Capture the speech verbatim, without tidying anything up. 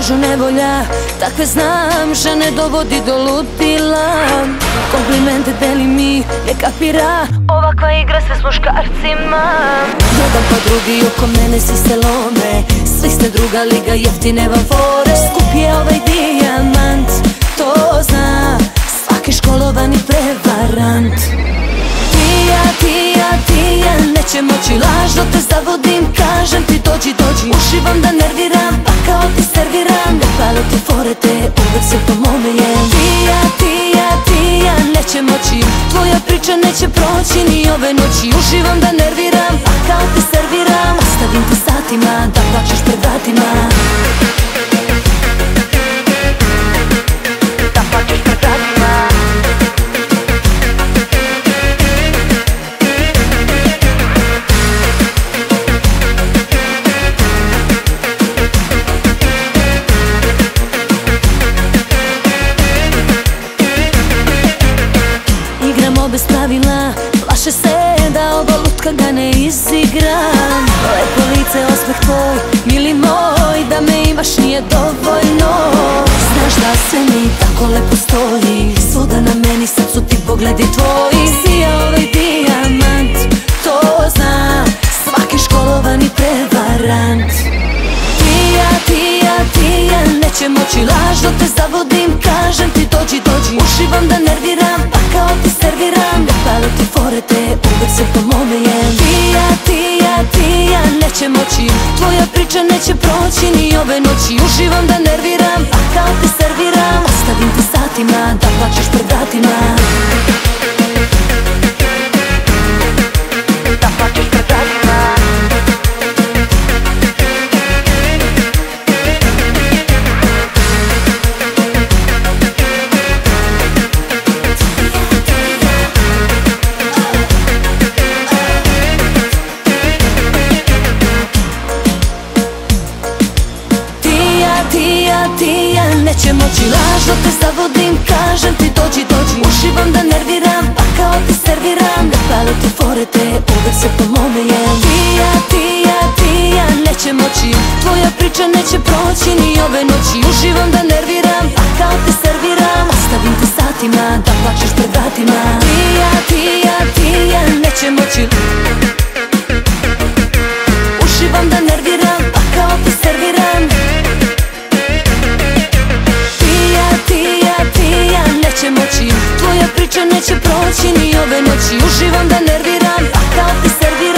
kožu nevolja, takve znam, žene dovodi do ludila. Komplimente deli mi, ne kapira, ovakva igra sve s muškarcima. Jedan pa drugi oko mene svi se lome, svi ste druga liga, jeftine vam fore. Skup je ovaj dijamant, to zna svaki školovani prevarant. Tija, tija, tija, neće moći laž dok te zavodim. Kažem ti dođi, dođi, uživam da nerviram, pa kao ti serviram. Ne pale ti fore te, uvek se po mome jem. Tija, tija, tija, neće moći, tvoja priča neće proći ni ove noći. Uživam da nerviram, pa kao ti serviram. Ostavim ti satima, da plačeš pred vratima. Da plačeš pred vratima. Bez pravila, plaše se da ova lutka ga ne izigra. Lepo lice, osmeh tvoj, mili moj, da me imaš nije dovoljno. Znaš da sve mi tako lepo stoji, svuda na meni srcu ti pogledi tvoji. Sija ovaj dijamant, to zna svaki školovani prevarant. Tija, tija, tija, neće moći laž dok te zavodim. Kažem ti dođi, dođi, uživam da nerviram, pa kao ti serviram. Ne pale ti fore te, uvek se po mome jem. Tija, tija, tija, neće moći, tvoja priča neće proći ni ove noći. Uživam da nerviram, pa kao ti serviram. Ostavim ti satima, da plačeš pred vratima. Da plačeš pred vratima. Tija, neće moći laž dok te zavodim. Kažem ti dođi, dođi, uživam da nerviram, pa kao ti serviram. Ne pale ti fore te, uvek se po mome jem. Tija, tija, tija, neće moći, tvoja priča neće proći ni ove noći. Uživam da nerviram, pa kao ti serviram. Ostavim ti satima, da plačeš pred vratima. Tija, tija, tija, neće moći, uživam da nerviram, pa kao ti serviram. Neće moći, tvoja priča neće proći ni ove noći. Uživam da nerviram, pa kao ti serviram.